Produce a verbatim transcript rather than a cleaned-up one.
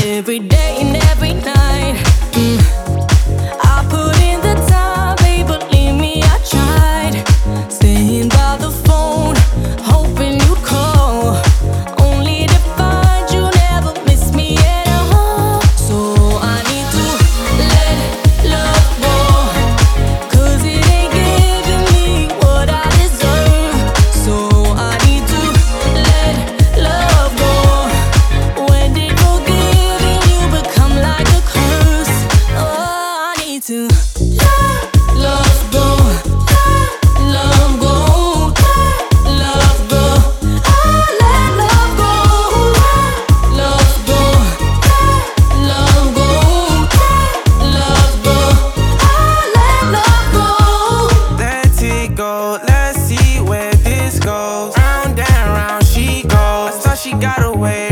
every day and every night. Mm. I put in the time, babe, believe me, I tried. Staying by the phone, hoping you'd call, only to find you never miss me at all. So I need to let love go, 'cause it ain't giving me what I deserve. So I need to let love go. When did forgiving you become like a curse? Oh, I need to let love go, let love go, let love go. Oh, let love go, let love go, let love go, let love go. Oh, let love go. Let it go, let's see where this goes. Round and round she goes. I thought she got away.